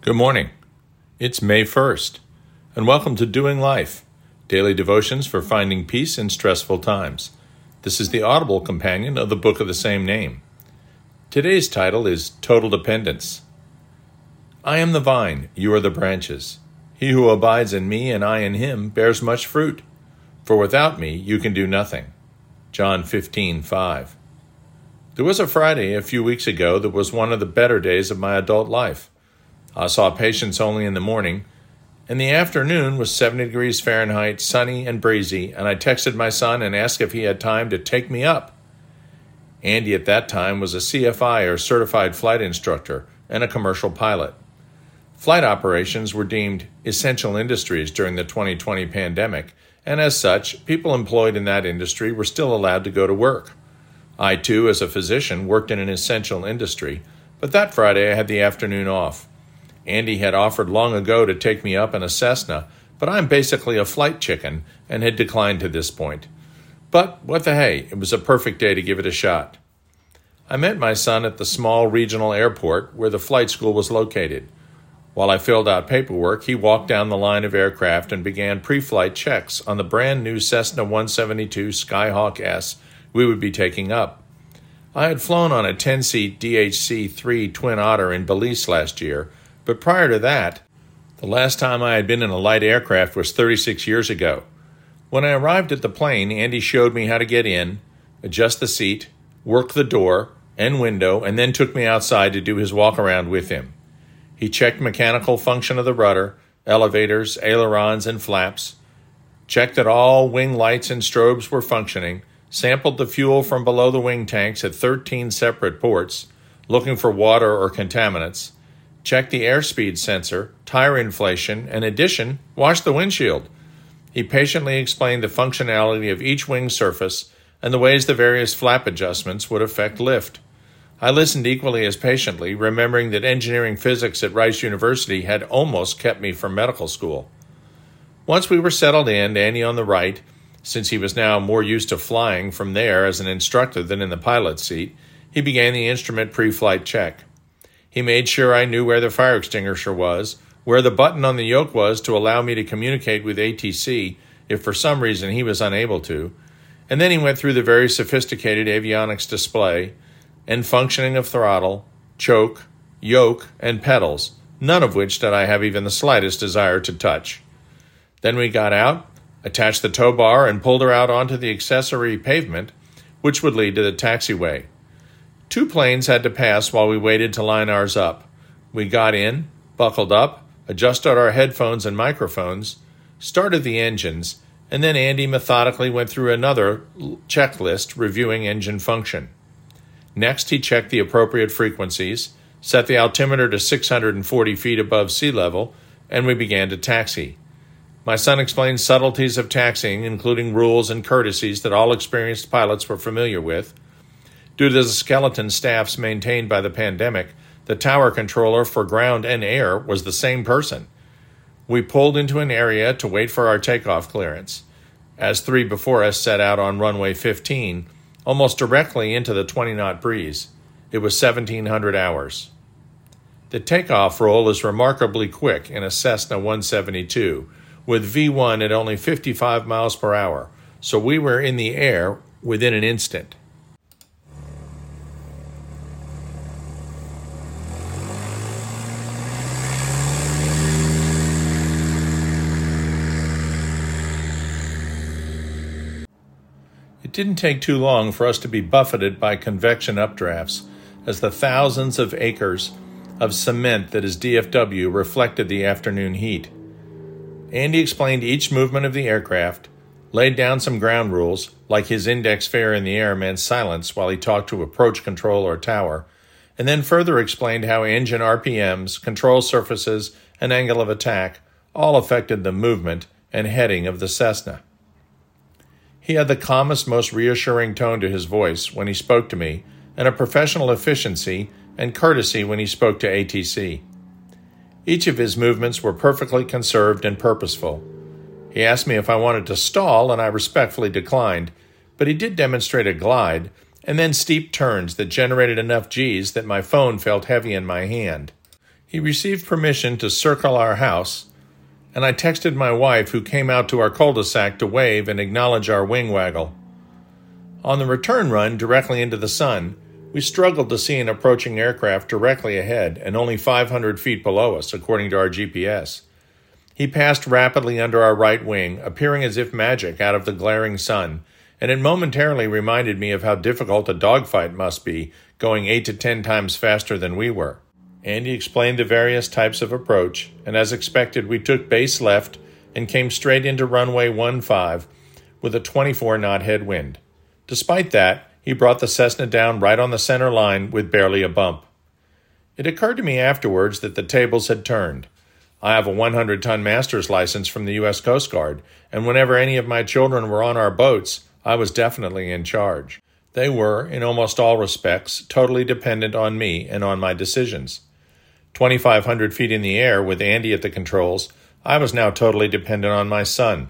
Good morning. It's May 1st, and welcome to Doing Life, daily devotions for finding peace in stressful times. This is the audible companion of the book of the same name. Today's title is Total Dependence. I am the vine, you are the branches. He who abides in me and I in him bears much fruit, for without me you can do nothing. John 15:5. There was a Friday a few weeks ago that was one of the better days of my adult life. I saw patients only in the morning, and the afternoon was 70 degrees Fahrenheit, sunny and breezy, and I texted my son and asked if he had time to take me up. Andy at that time was a CFI, or Certified Flight Instructor, and a commercial pilot. Flight operations were deemed essential industries during the 2020 pandemic, and as such, people employed in that industry were still allowed to go to work. I, too, as a physician, worked in an essential industry, but that Friday I had the afternoon off. Andy had offered long ago to take me up in a Cessna, but I'm basically a flight chicken and had declined to this point. But what the hey, it was a perfect day to give it a shot. I met my son at the small regional airport where the flight school was located. While I filled out paperwork, he walked down the line of aircraft and began pre-flight checks on the brand new Cessna 172 Skyhawk S we would be taking up. I had flown on a 10-seat DHC-3 Twin Otter in Belize last year, but prior to that, the last time I had been in a light aircraft was 36 years ago. When I arrived at the plane, Andy showed me how to get in, adjust the seat, work the door and window, and then took me outside to do his walk-around with him. He checked mechanical function of the rudder, elevators, ailerons, and flaps, checked that all wing lights and strobes were functioning, sampled the fuel from below the wing tanks at 13 separate ports, looking for water or contaminants, checked the airspeed sensor, tire inflation, and in addition, washed the windshield. He patiently explained the functionality of each wing surface and the ways the various flap adjustments would affect lift. I listened equally as patiently, remembering that engineering physics at Rice University had almost kept me from medical school. Once we were settled in, Andy on the right, since he was now more used to flying from there as an instructor than in the pilot's seat, he began the instrument pre-flight check. He made sure I knew where the fire extinguisher was, where the button on the yoke was to allow me to communicate with ATC if for some reason he was unable to, and then he went through the very sophisticated avionics display and functioning of throttle, choke, yoke, and pedals, none of which did I have even the slightest desire to touch. Then we got out, attached the tow bar, and pulled her out onto the accessory pavement, which would lead to the taxiway. 2 planes had to pass while we waited to line ours up. We got in, buckled up, adjusted our headphones and microphones, started the engines, and then Andy methodically went through another checklist reviewing engine function. Next, he checked the appropriate frequencies, set the altimeter to 640 feet above sea level, and we began to taxi. My son explained subtleties of taxiing, including rules and courtesies that all experienced pilots were familiar with. Due to the skeleton staffs maintained by the pandemic, the tower controller for ground and air was the same person. We pulled into an area to wait for our takeoff clearance, as 3 before us set out on runway 15, almost directly into the 20-knot breeze. It was 1,700 hours. The takeoff roll is remarkably quick in a Cessna 172, with V1 at only 55 miles per hour, so we were in the air within an instant. It didn't take too long for us to be buffeted by convection updrafts as the thousands of acres of cement that is DFW reflected the afternoon heat. Andy explained each movement of the aircraft, laid down some ground rules, like his index finger in the air meant silence while he talked to approach control or tower, and then further explained how engine RPMs, control surfaces, and angle of attack all affected the movement and heading of the Cessna. He had the calmest, most reassuring tone to his voice when he spoke to me, and a professional efficiency and courtesy when he spoke to ATC. Each of his movements were perfectly conserved and purposeful. He asked me if I wanted to stall, and I respectfully declined, but he did demonstrate a glide, and then steep turns that generated enough G's that my phone felt heavy in my hand. He received permission to circle our house, and I texted my wife, who came out to our cul-de-sac to wave and acknowledge our wing waggle. On the return run directly into the sun, we struggled to see an approaching aircraft directly ahead and only 500 feet below us, according to our GPS. He passed rapidly under our right wing, appearing as if magic out of the glaring sun, and it momentarily reminded me of how difficult a dogfight must be, going 8 to 10 times faster than we were. Andy explained the various types of approach, and as expected, we took base left and came straight into runway 15 with a 24-knot headwind. Despite that, he brought the Cessna down right on the center line with barely a bump. It occurred to me afterwards that the tables had turned. I have a 100-ton master's license from the U.S. Coast Guard, and whenever any of my children were on our boats, I was definitely in charge. They were, in almost all respects, totally dependent on me and on my decisions. 2,500 feet in the air with Andy at the controls, I was now totally dependent on my son.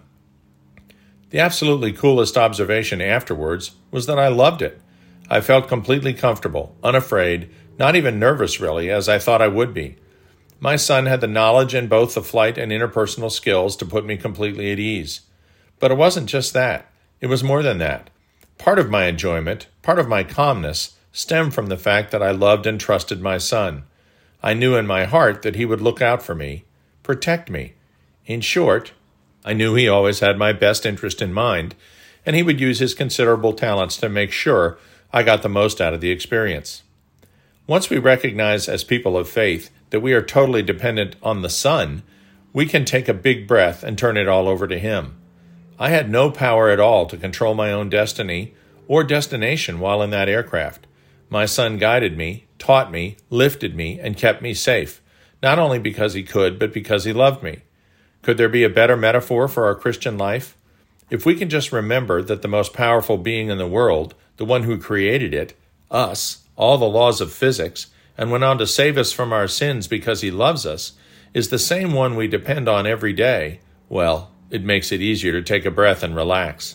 The absolutely coolest observation afterwards was that I loved it. I felt completely comfortable, unafraid, not even nervous really, as I thought I would be. My son had the knowledge and both the flight and interpersonal skills to put me completely at ease. But it wasn't just that. It was more than that. Part of my enjoyment, part of my calmness, stemmed from the fact that I loved and trusted my son. I knew in my heart that he would look out for me, protect me. In short, I knew he always had my best interest in mind, and he would use his considerable talents to make sure I got the most out of the experience. Once we recognize as people of faith that we are totally dependent on the Son, we can take a big breath and turn it all over to Him. I had no power at all to control my own destiny or destination while in that aircraft. My Son guided me, taught me, lifted me, and kept me safe, not only because He could, but because He loved me. Could there be a better metaphor for our Christian life? If we can just remember that the most powerful being in the world, the one who created it, us, all the laws of physics, and went on to save us from our sins because He loves us, is the same one we depend on every day, well, it makes it easier to take a breath and relax.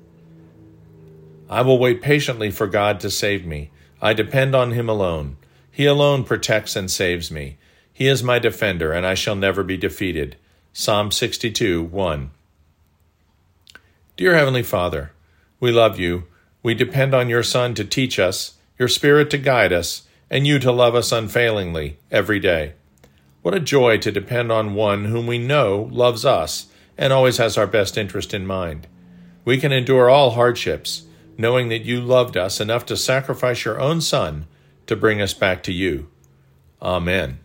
I will wait patiently for God to save me. I depend on Him alone. He alone protects and saves me. He is my defender, and I shall never be defeated. Psalm 62:1. Dear Heavenly Father, we love You. We depend on Your Son to teach us, Your Spirit to guide us, and You to love us unfailingly every day. What a joy to depend on one whom we know loves us and always has our best interest in mind. We can endure all hardships, knowing that You loved us enough to sacrifice Your own Son to bring us back to You. Amen.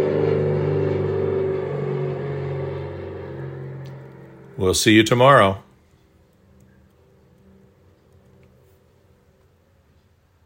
We'll see you tomorrow.